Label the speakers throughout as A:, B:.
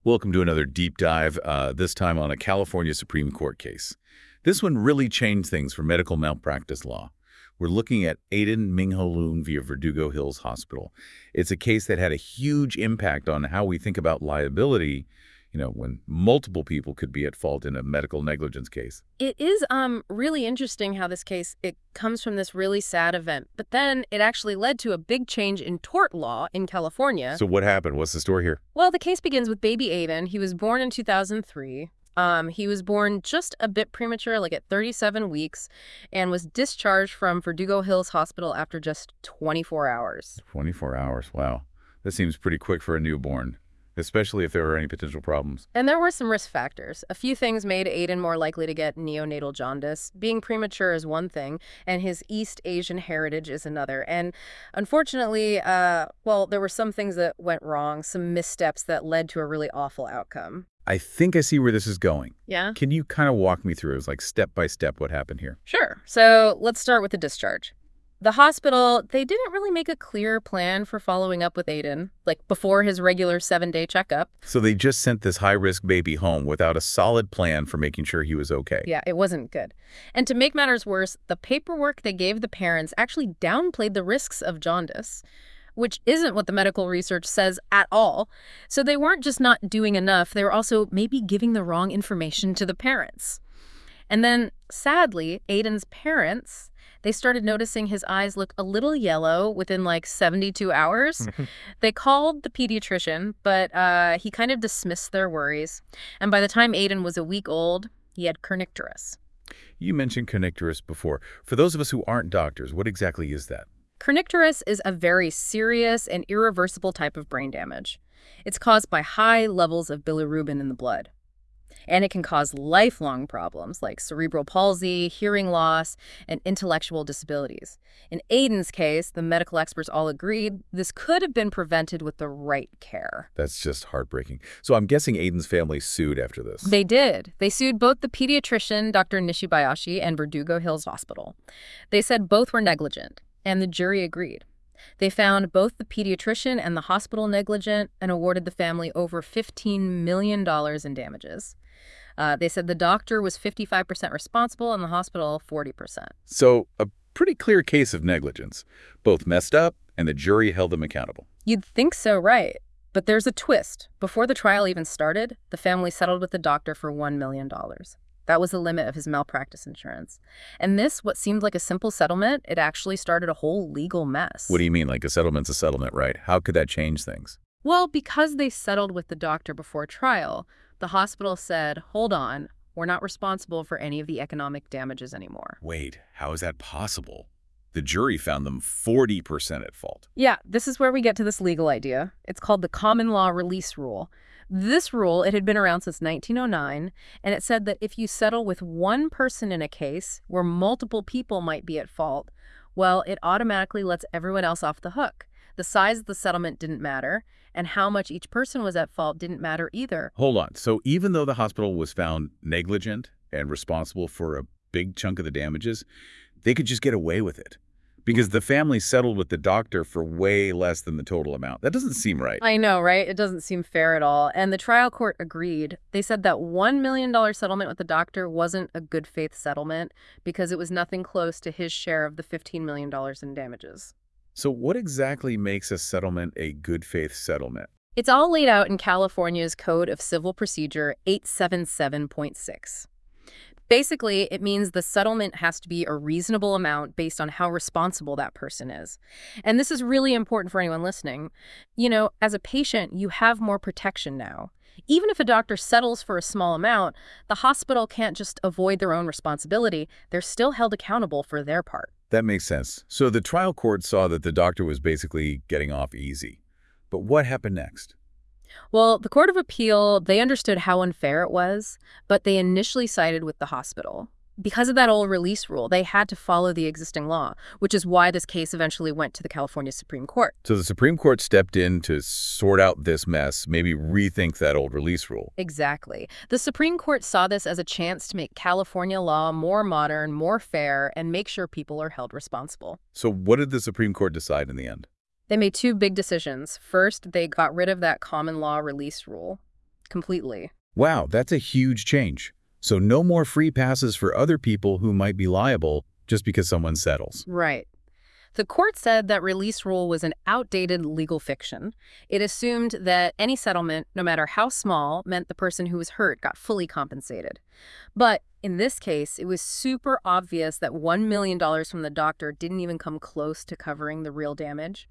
A: Welcome to another deep dive, this time on a California Supreme Court case. This one really changed things for medical malpractice law. We're looking at Aiden Mingho via Verdugo Hills Hospital. It's a case that had a huge impact on how we think about liability, when multiple people could be at fault in a medical negligence case.
B: It is really interesting how this case, it comes from this really sad event, but then it actually led to a big change in tort law in California.
A: So what happened? What's the story here?
B: Well, the case begins with baby Aiden. He was born in 2003. He was born just a bit premature, like at 37 weeks, and was discharged from Verdugo Hills Hospital after just 24 hours.
A: 24 hours, wow. That seems pretty quick for a newborn, especially if there were any potential problems.
B: And there were some risk factors. A few things made Aiden more likely to get neonatal jaundice. Being premature is one thing, and his East Asian heritage is another. And unfortunately, well, there were some things that went wrong, some missteps that led to a really awful outcome.
A: I think I see where this is going.
B: Yeah?
A: Can you kind of walk me through, like step by step, what happened here?
B: Sure. So let's start with the discharge. The hospital, they didn't really make a clear plan for following up with Aiden, like before his regular 7-day checkup.
A: So they just sent this high-risk baby home without a solid plan for making sure he was okay.
B: Yeah, it wasn't good. And to make matters worse, the paperwork they gave the parents actually downplayed the risks of jaundice, which isn't what the medical research says at all. So they weren't just not doing enough, they were also maybe giving the wrong information to the parents. And then, sadly, Aiden's parents, they started noticing his eyes look a little yellow within like 72 hours. They called the pediatrician, but he kind of dismissed their worries. And by the time Aiden was a week old, he had kernicterus.
A: You mentioned kernicterus before. For those of us who aren't doctors, what exactly is that?
B: Kernicterus is a very serious and irreversible type of brain damage. It's caused by high levels of bilirubin in the blood. And it can cause lifelong problems like cerebral palsy, hearing loss, and intellectual disabilities. In Aiden's case, the medical experts all agreed this could have been prevented with the right care.
A: That's just heartbreaking. So I'm guessing Aiden's family sued after this.
B: They did. They sued both the pediatrician, Dr. Nishibayashi, and Verdugo Hills Hospital. They said both were negligent, and the jury agreed. They found both the pediatrician and the hospital negligent and awarded the family over $15 million in damages. They said the doctor was 55% responsible and the hospital 40%.
A: So a pretty clear case of negligence. Both messed up, and the jury held them accountable.
B: You'd think so, right? But there's a twist. Before the trial even started, the family settled with the doctor for $1 million. That was the limit of his malpractice insurance. And this, what seemed like a simple settlement, it actually started a whole legal mess.
A: What do you mean, like a settlement's a settlement, right? How could that change things?
B: Well, because they settled with the doctor before trial, the hospital said, hold on, we're not responsible for any of the economic damages anymore.
A: Wait, how is that possible? The jury found them 40% at fault.
B: Yeah, this is where we get to this legal idea. It's called the common law release rule. This rule, it had been around since 1909, and it said that if you settle with one person in a case where multiple people might be at fault, well, it automatically lets everyone else off the hook. The size of the settlement didn't matter, and how much each person was at fault didn't matter either.
A: Hold on. So even though the hospital was found negligent and responsible for a big chunk of the damages, they could just get away with it because the family settled with the doctor for way less than the total amount. That doesn't seem right.
B: I know, right? It doesn't seem fair at all. And the trial court agreed. They said that $1 million settlement with the doctor wasn't a good faith settlement because it was nothing close to his share of the $15 million in damages.
A: So what exactly makes a settlement a good faith settlement?
B: It's all laid out in California's Code of Civil Procedure 877.6. Basically, it means the settlement has to be a reasonable amount based on how responsible that person is. And this is really important for anyone listening. As a patient, you have more protection now. Even if a doctor settles for a small amount, the hospital can't just avoid their own responsibility. They're still held accountable for their part.
A: That makes sense. So the trial court saw that the doctor was basically getting off easy. But what happened next?
B: Well, the Court of Appeal, they understood how unfair it was, but they initially sided with the hospital. Because of that old release rule, they had to follow the existing law, which is why this case eventually went to the California Supreme Court.
A: So the Supreme Court stepped in to sort out this mess, maybe rethink that old release rule.
B: Exactly. The Supreme Court saw this as a chance to make California law more modern, more fair, and make sure people are held responsible.
A: So what did the Supreme Court decide in the end?
B: They made two big decisions. First, they got rid of that common law release rule. completely.
A: Wow, that's a huge change. So no more free passes for other people who might be liable just because someone settles.
B: Right. The court said that release rule was an outdated legal fiction. It assumed that any settlement, no matter how small, meant the person who was hurt got fully compensated. But in this case, it was super obvious that $1 million from the doctor didn't even come close to covering the real damage.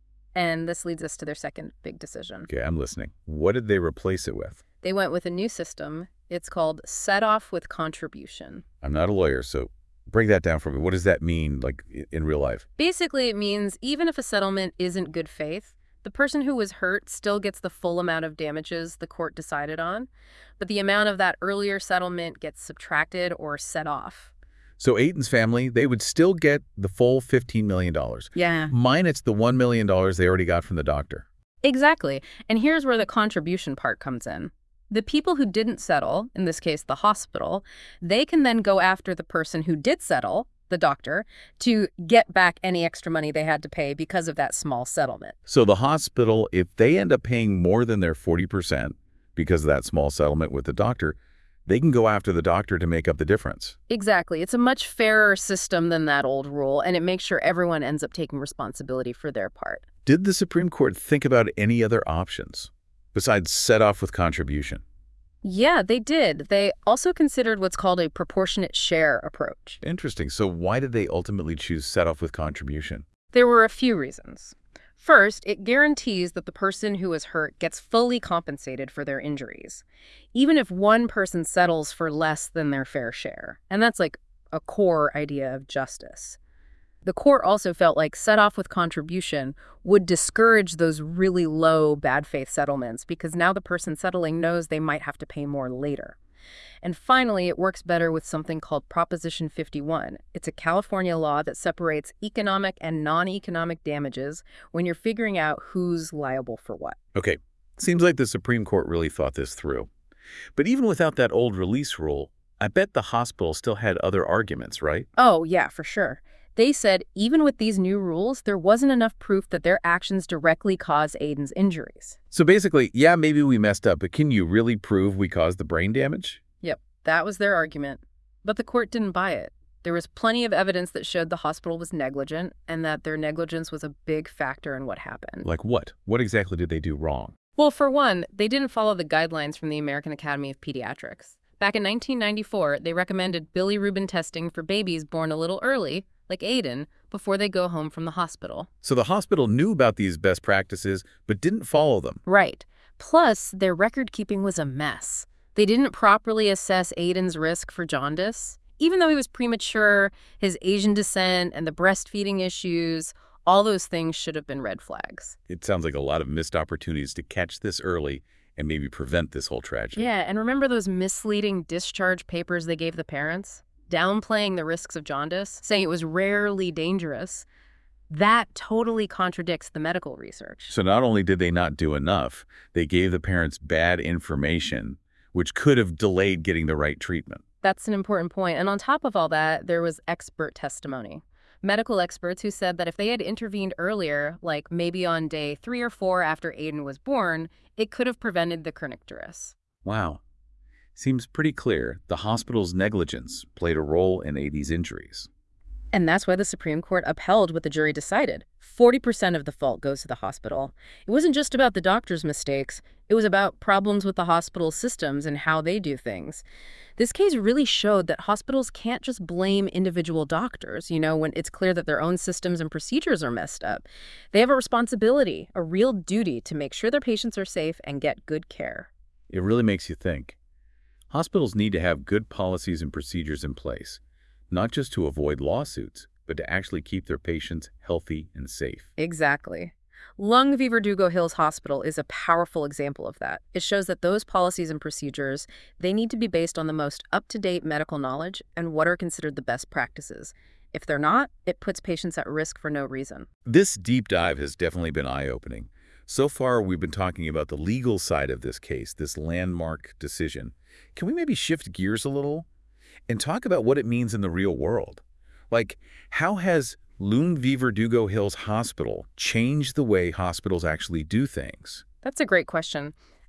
B: And this leads us to their second big decision.
A: Okay, I'm listening. What did they replace it with?
B: They went with a new system. It's called set-off with contribution.
A: I'm not a lawyer, so break that down for me. What does that mean, like, in real life?
B: Basically, it means even if a settlement isn't good faith, the person who was hurt still gets the full amount of damages the court decided on, but the amount of that earlier settlement gets subtracted or set off.
A: So Aiden's family, they would still get the full $15 million.
B: Yeah.
A: Minus the $1 million they already got from the doctor.
B: Exactly. And here's where the contribution part comes in. The people who didn't settle, in this case the hospital, they can then go after the person who did settle, the doctor, to get back any extra money they had to pay because of that small settlement.
A: So the hospital, if they end up paying more than their 40% because of that small settlement with the doctor, they can go after the doctor to make up the difference.
B: Exactly. It's a much fairer system than that old rule, and it makes sure everyone ends up taking responsibility for their part.
A: Did the Supreme Court think about any other options besides set off with contribution?
B: Yeah, they did. They also considered what's called a proportionate share approach.
A: Interesting. So why did they ultimately choose set off with contribution?
B: There were a few reasons. First, it guarantees that the person who is hurt gets fully compensated for their injuries, even if one person settles for less than their fair share. And that's like a core idea of justice. The court also felt like set off with contribution would discourage those really low bad faith settlements because now the person settling knows they might have to pay more later. And finally, it works better with something called Proposition 51. It's a California law that separates economic and non-economic damages when you're figuring out who's liable for what.
A: Okay, seems like the Supreme Court really thought this through. But even without that old release rule, I bet the hospital still had other arguments, right?
B: Oh, yeah, for sure. They said even with these new rules, there wasn't enough proof that their actions directly caused Aiden's injuries.
A: So basically, yeah, maybe we messed up, but can you really prove we caused the brain damage?
B: Yep, that was their argument. But the court didn't buy it. There was plenty of evidence that showed the hospital was negligent and that their negligence was a big factor in what happened.
A: Like what? What exactly did they do wrong?
B: Well, for one, they didn't follow the guidelines from the American Academy of Pediatrics. Back in 1994, they recommended bilirubin testing for babies born a little early, like Aiden, before they go home from the hospital.
A: So the hospital knew about these best practices, but didn't follow them.
B: Right. Plus, their record keeping was a mess. They didn't properly assess Aiden's risk for jaundice. Even though he was premature, his Asian descent and the breastfeeding issues, all those things should have been red flags.
A: It sounds like a lot of missed opportunities to catch this early and maybe prevent this whole tragedy.
B: Yeah, and remember those misleading discharge papers they gave the parents? Downplaying the risks of jaundice, saying it was rarely dangerous. That totally contradicts the medical research.
A: So not only did they not do enough, they gave the parents bad information, which could have delayed getting the right treatment.
B: That's an important point. And on top of all that, there was expert testimony. Medical experts who said that if they had intervened earlier, like maybe on day 3 or 4 after Aiden was born, it could have prevented the kernicterus.
A: Wow. Seems pretty clear the hospital's negligence played a role in Aiden's injuries.
B: And that's why the Supreme Court upheld what the jury decided. 40% of the fault goes to the hospital. It wasn't just about the doctor's mistakes. It was about problems with the hospital systems and how they do things. This case really showed that hospitals can't just blame individual doctors, when it's clear that their own systems and procedures are messed up. They have a responsibility, a real duty to make sure their patients are safe and get good care.
A: It really makes you think. Hospitals need to have good policies and procedures in place, not just to avoid lawsuits, but to actually keep their patients healthy and safe.
B: Exactly. Lung v. Verdugo Hills Hospital is a powerful example of that. It shows that those policies and procedures, they need to be based on the most up-to-date medical knowledge and what are considered the best practices. If they're not, it puts patients at risk for no reason.
A: This deep dive has definitely been eye-opening. So far, we've been talking about the legal side of this case, this landmark decision. Can we maybe shift gears a little and talk about what it means in the real world? Like, how has Lung v. Verdugo Hills Hospital changed the way hospitals actually do things?
B: That's a great question.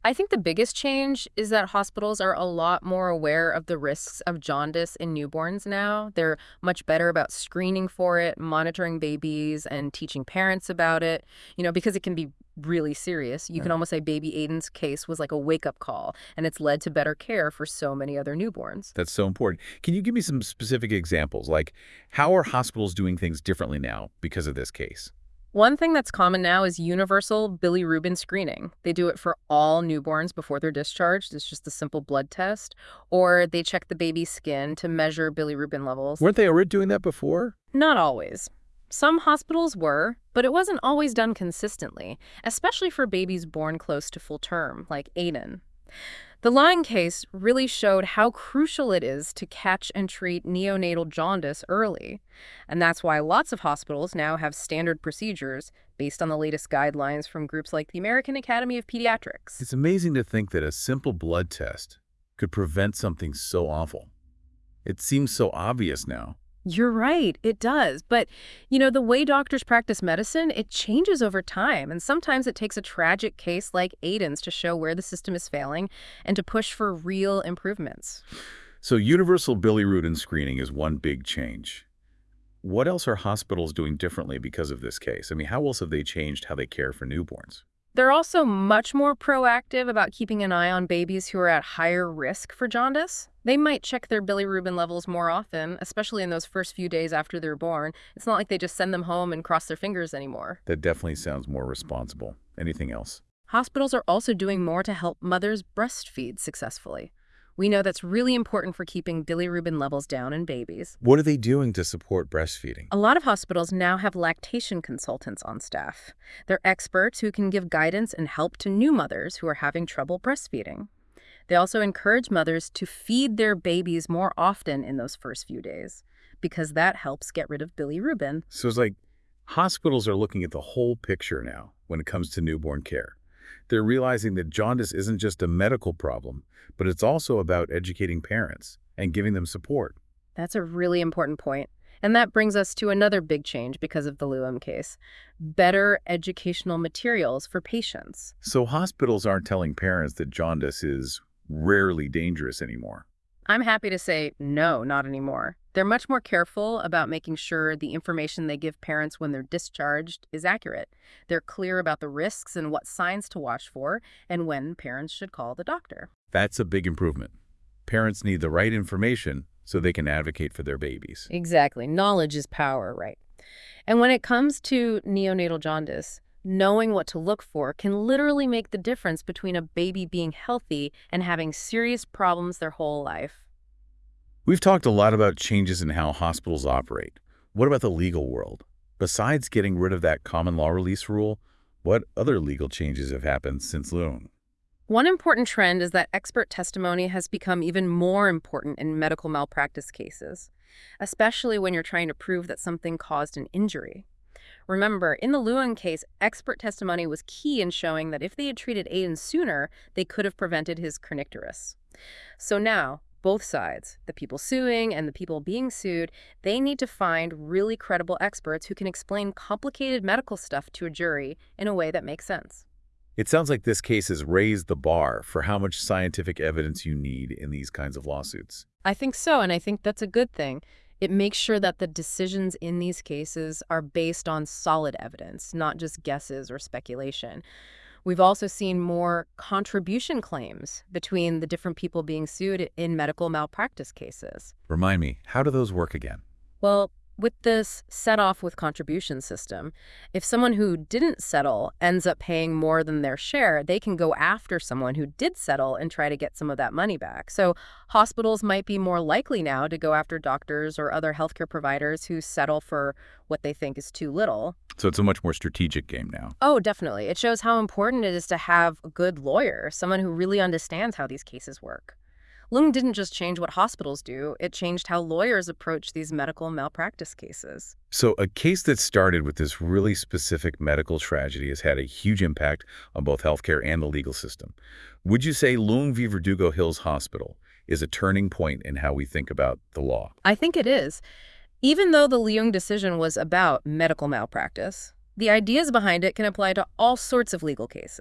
B: I think the biggest change is that hospitals are a lot more aware of the risks of jaundice in newborns now. They're much better about screening for it, monitoring babies, and teaching parents about it, because it can be really serious. You can almost say baby Aiden's case was like a wake-up call, and it's led to better care for so many other newborns.
A: That's so important. Can you give me some specific examples? Like, how are hospitals doing things differently now because of this case?
B: One thing that's common now is universal bilirubin screening. They do it for all newborns before they're discharged. It's just a simple blood test. Or they check the baby's skin to measure bilirubin levels.
A: Weren't they already doing that before?
B: Not always. Some hospitals were, but it wasn't always done consistently, especially for babies born close to full term, like Aiden. The Lyon case really showed how crucial it is to catch and treat neonatal jaundice early. And that's why lots of hospitals now have standard procedures based on the latest guidelines from groups like the American Academy of Pediatrics.
A: It's amazing to think that a simple blood test could prevent something so awful. It seems so obvious now.
B: You're right, it does. But, the way doctors practice medicine, it changes over time. And sometimes it takes a tragic case like Aiden's to show where the system is failing and to push for real improvements.
A: So universal bilirubin screening is one big change. What else are hospitals doing differently because of this case? I mean, how else have they changed how they care for newborns?
B: They're also much more proactive about keeping an eye on babies who are at higher risk for jaundice. They might check their bilirubin levels more often, especially in those first few days after they're born. It's not like they just send them home and cross their fingers anymore.
A: That definitely sounds more responsible. Anything else?
B: Hospitals are also doing more to help mothers breastfeed successfully. We know that's really important for keeping bilirubin levels down in babies.
A: What are they doing to support breastfeeding?
B: A lot of hospitals now have lactation consultants on staff. They're experts who can give guidance and help to new mothers who are having trouble breastfeeding. They also encourage mothers to feed their babies more often in those first few days, because that helps get rid of bilirubin.
A: So it's like hospitals are looking at the whole picture now when it comes to newborn care. They're realizing that jaundice isn't just a medical problem, but it's also about educating parents and giving them support.
B: That's a really important point. And that brings us to another big change because of the Lewin case: better educational materials for patients.
A: So hospitals aren't telling parents that jaundice is rarely dangerous anymore.
B: I'm happy to say no, not anymore. They're much more careful about making sure the information they give parents when they're discharged is accurate. They're clear about the risks and what signs to watch for and when parents should call the doctor.
A: That's a big improvement. Parents need the right information so they can advocate for their babies.
B: Exactly. Knowledge is power, right? And when it comes to neonatal jaundice, knowing what to look for can literally make the difference between a baby being healthy and having serious problems their whole life.
A: We've talked a lot about changes in how hospitals operate. What about the legal world? Besides getting rid of that common law release rule, what other legal changes have happened since Lewin?
B: One important trend is that expert testimony has become even more important in medical malpractice cases, especially when you're trying to prove that something caused an injury. Remember, in the Lewin case, expert testimony was key in showing that if they had treated Aiden sooner, they could have prevented his kernicterus. So now, both sides, the people suing and the people being sued, they need to find really credible experts who can explain complicated medical stuff to a jury in a way that makes sense.
A: It sounds like this case has raised the bar for how much scientific evidence you need in these kinds of lawsuits.
B: I think so, and I think that's a good thing. It makes sure that the decisions in these cases are based on solid evidence, not just guesses or speculation. We've also seen more contribution claims between the different people being sued in medical malpractice cases.
A: Remind me, how do those work again?
B: Well, with this set-off with contribution system, if someone who didn't settle ends up paying more than their share, they can go after someone who did settle and try to get some of that money back. So hospitals might be more likely now to go after doctors or other healthcare providers who settle for what they think is too little.
A: So it's a much more strategic game now.
B: Oh, definitely. It shows how important it is to have a good lawyer, someone who really understands how these cases work. Lewin didn't just change what hospitals do, it changed how lawyers approach these medical malpractice cases.
A: So a case that started with this really specific medical tragedy has had a huge impact on both healthcare and the legal system. Would you say Lewin v. Verdugo Hills Hospital is a turning point in how we think about the law?
B: I think it is. Even though the Lewin decision was about medical malpractice, the ideas behind it can apply to all sorts of legal cases.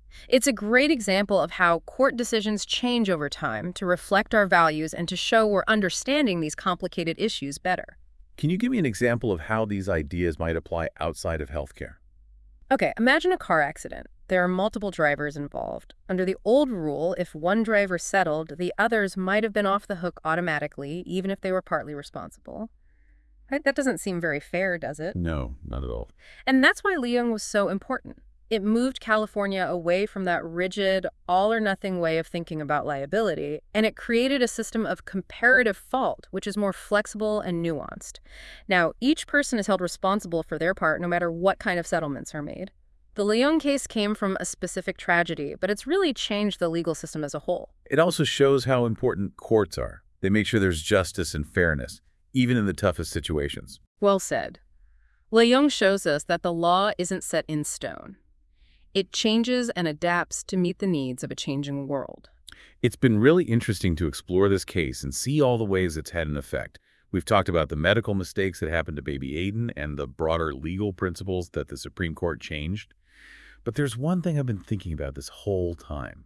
B: It's a great example of how court decisions change over time to reflect our values and to show we're understanding these complicated issues better.
A: Can you give me an example of how these ideas might apply outside of healthcare?
B: Okay, imagine a car accident. There are multiple drivers involved. Under the old rule, if one driver settled, the others might have been off the hook automatically, even if they were partly responsible. Right? That doesn't seem very fair, does it?
A: No, not at all.
B: And that's why Leung was so important. It moved California away from that rigid, all-or-nothing way of thinking about liability, and it created a system of comparative fault, which is more flexible and nuanced. Now, each person is held responsible for their part no matter what kind of settlements are made. The Leung case came from a specific tragedy, but it's really changed the legal system as a whole.
A: It also shows how important courts are. They make sure there's justice and fairness, even in the toughest situations.
B: Well said. Leung shows us that the law isn't set in stone. It changes and adapts to meet the needs of a changing world.
A: It's been really interesting to explore this case and see all the ways it's had an effect. We've talked about the medical mistakes that happened to baby Aiden and the broader legal principles that the Supreme Court changed. But there's one thing I've been thinking about this whole time.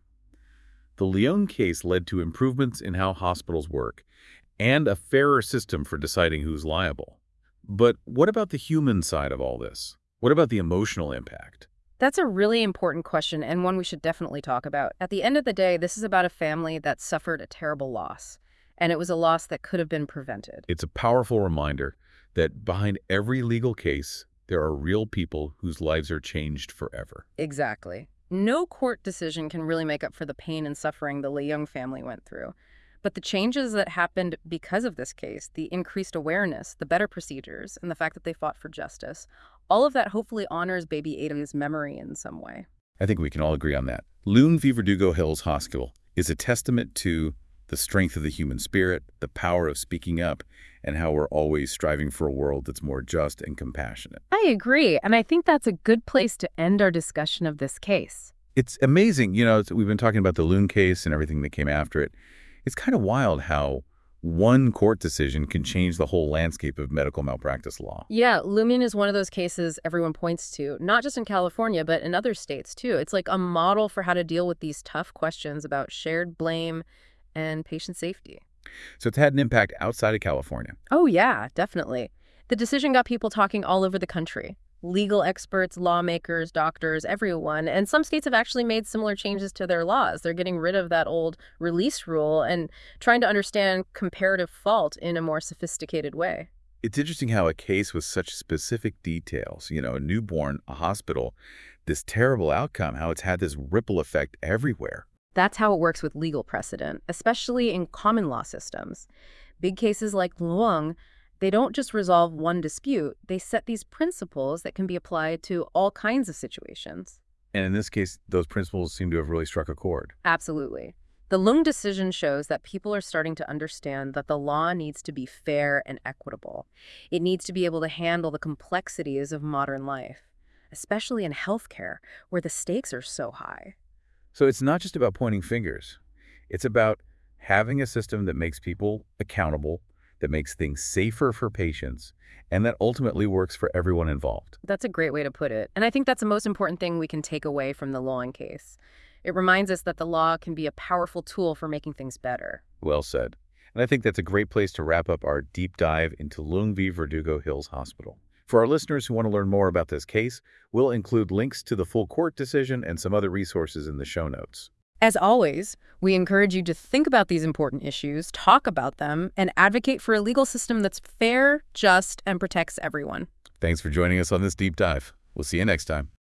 A: The Leung case led to improvements in how hospitals work and a fairer system for deciding who's liable. But what about the human side of all this? What about the emotional impact?
B: That's a really important question and one we should definitely talk about. At the end of the day, this is about a family that suffered a terrible loss, and it was a loss that could have been prevented.
A: It's a powerful reminder that behind every legal case, there are real people whose lives are changed forever.
B: Exactly. No court decision can really make up for the pain and suffering the Leung family went through. But the changes that happened because of this case, the increased awareness, the better procedures, and the fact that they fought for justice, all of that hopefully honors baby Aiden's memory in some way.
A: I think we can all agree on that. Leung v. Verdugo Hills Hospital is a testament to the strength of the human spirit, the power of speaking up, and how we're always striving for a world that's more just and compassionate.
B: I agree, and I think that's a good place to end our discussion of this case.
A: It's amazing, we've been talking about the Leung case and everything that came after it. It's kind of wild how one court decision can change the whole landscape of medical malpractice law.
B: Yeah, Lumion is one of those cases everyone points to, not just in California, but in other states too. It's like a model for how to deal with these tough questions about shared blame and patient safety.
A: So it's had an impact outside of California.
B: Oh yeah, definitely. The decision got people talking all over the country. Legal experts, lawmakers, doctors, everyone. And some states have actually made similar changes to their laws. They're getting rid of that old release rule and trying to understand comparative fault in a more sophisticated way.
A: It's interesting how a case with such specific details, a newborn, a hospital, this terrible outcome, how it's had this ripple effect everywhere.
B: That's how it works with legal precedent, especially in common law systems. Big cases like Leung, they don't just resolve one dispute, they set these principles that can be applied to all kinds of situations.
A: And in this case, those principles seem to have really struck a chord.
B: Absolutely. The Leung decision shows that people are starting to understand that the law needs to be fair and equitable. It needs to be able to handle the complexities of modern life, especially in healthcare, where the stakes are so high.
A: So it's not just about pointing fingers. It's about having a system that makes people accountable, that makes things safer for patients, and that ultimately works for everyone involved.
B: That's a great way to put it. And I think that's the most important thing we can take away from the Leung case. It reminds us that the law can be a powerful tool for making things better.
A: Well said. And I think that's a great place to wrap up our deep dive into Leung v. Verdugo Hills Hospital. For our listeners who want to learn more about this case, we'll include links to the full court decision and some other resources in the show notes.
B: As always, we encourage you to think about these important issues, talk about them, and advocate for a legal system that's fair, just, and protects everyone.
A: Thanks for joining us on this deep dive. We'll see you next time.